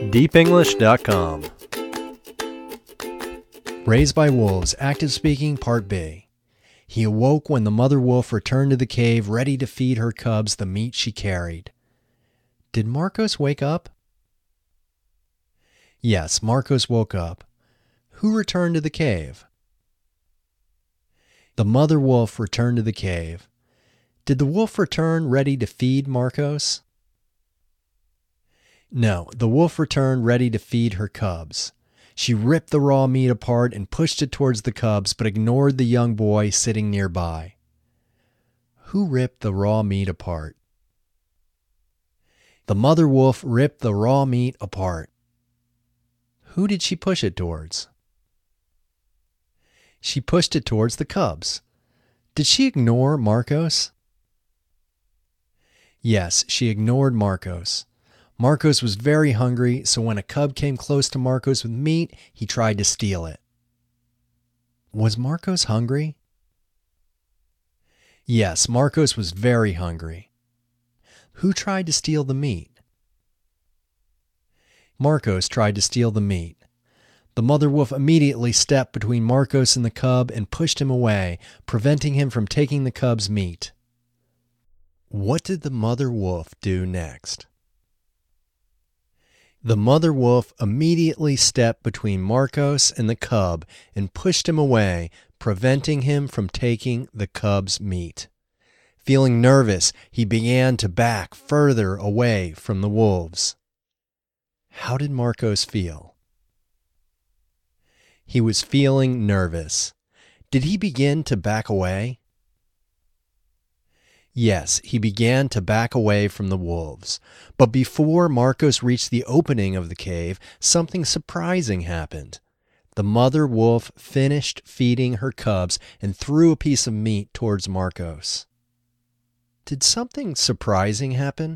deepenglish.com. Raised by Wolves, Active Speaking, Part B. He awoke when the mother wolf returned to the cave, ready to feed her cubs the meat she carried. Did Marcos wake up? Yes, Marcos woke up. Who returned to the cave? The mother wolf returned to the cave. Did the wolf return ready to feed Marcos? No, the wolf returned ready to feed her cubs. She ripped the raw meat apart and pushed it towards the cubs, but ignored the young boy sitting nearby. Who ripped the raw meat apart? The mother wolf ripped the raw meat apart. Who did she push it towards? She pushed it towards the cubs. Did she ignore Marcos? Yes, she ignored Marcos. Marcos was very hungry, so when a cub came close to Marcos with meat, he tried to steal it. Was Marcos hungry? Yes, Marcos was very hungry. Who tried to steal the meat? Marcos tried to steal the meat. The mother wolf immediately stepped between Marcos and the cub and pushed him away, preventing him from taking the cub's meat. What did the mother wolf do next? The mother wolf immediately stepped between Marcos and the cub and pushed him away, preventing him from taking the cub's meat. Feeling nervous, he began to back further away from the wolves. How did Marcos feel? He was feeling nervous. Did he begin to back away? Yes, he began to back away from the wolves. But before Marcos reached the opening of the cave, something surprising happened. The mother wolf finished feeding her cubs and threw a piece of meat towards Marcos. Did something surprising happen?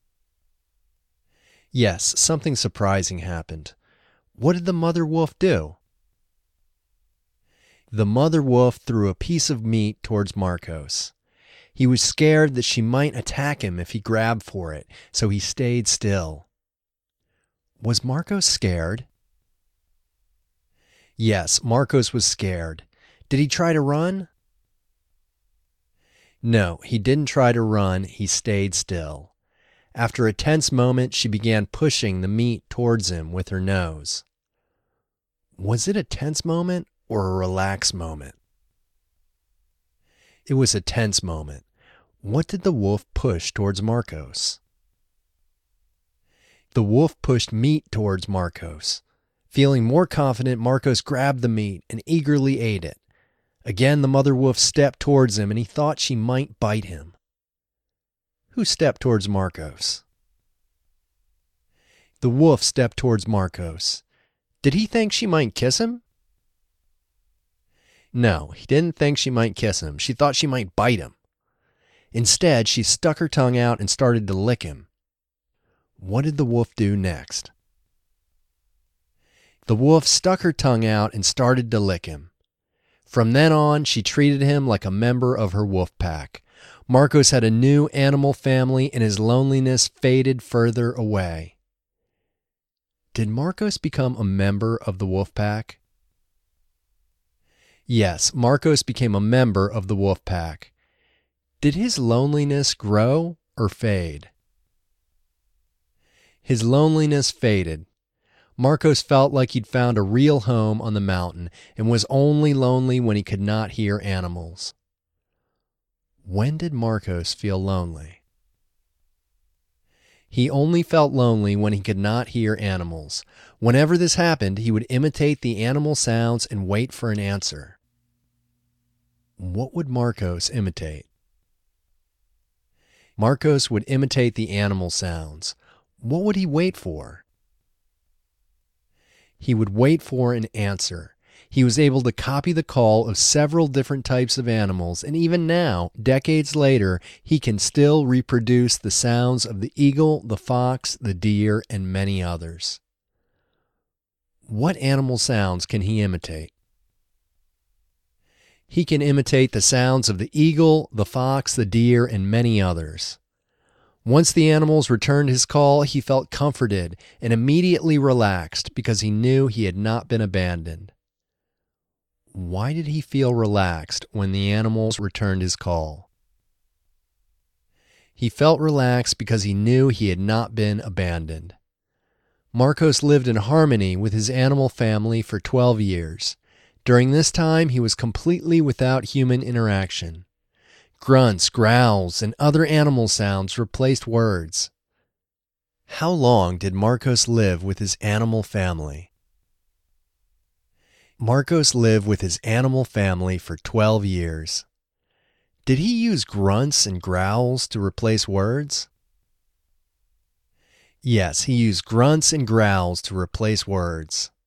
Yes, something surprising happened. What did the mother wolf do? The mother wolf threw a piece of meat towards Marcos. He was scared that she might attack him if he grabbed for it, so he stayed still. Was Marcos scared? Yes, Marcos was scared. Did he try to run? No, he didn't try to run. He stayed still. After a tense moment, she began pushing the meat towards him with her nose. Was it a tense moment or a relaxed moment? It was a tense moment. What did the wolf push towards Marcos? The wolf pushed meat towards Marcos. Feeling more confident, Marcos grabbed the meat and eagerly ate it. Again, the mother wolf stepped towards him, and he thought she might bite him. Who stepped towards Marcos? The wolf stepped towards Marcos. Did he think she might kiss him? No, he didn't think she might kiss him. She thought she might bite him. Instead, she stuck her tongue out and started to lick him. What did the wolf do next? The wolf stuck her tongue out and started to lick him. From then on, she treated him like a member of her wolf pack. Marcos had a new animal family, and his loneliness faded further away. Did Marcos become a member of the wolf pack? Yes, Marcos became a member of the wolf pack. Did his loneliness grow or fade? His loneliness faded. Marcos felt like he'd found a real home on the mountain and was only lonely when he could not hear animals. When did Marcos feel lonely? He only felt lonely when he could not hear animals. Whenever this happened, he would imitate the animal sounds and wait for an answer. What would Marcos imitate? Marcos would imitate the animal sounds. What would he wait for? He would wait for an answer. He was able to copy the call of several different types of animals, and even now, decades later, he can still reproduce the sounds of the eagle, the fox, the deer, and many others. What animal sounds can he imitate? He can imitate the sounds of the eagle, the fox, the deer, and many others. Once the animals returned his call, he felt comforted and immediately relaxed because he knew he had not been abandoned. Why did he feel relaxed when the animals returned his call? He felt relaxed because he knew he had not been abandoned. Marcos lived in harmony with his animal family for 12 years. During this time, he was completely without human interaction. Grunts, growls, and other animal sounds replaced words. How long did Marcos live with his animal family? Marcos lived with his animal family for 12 years. Did he use grunts and growls to replace words? Yes, he used grunts and growls to replace words.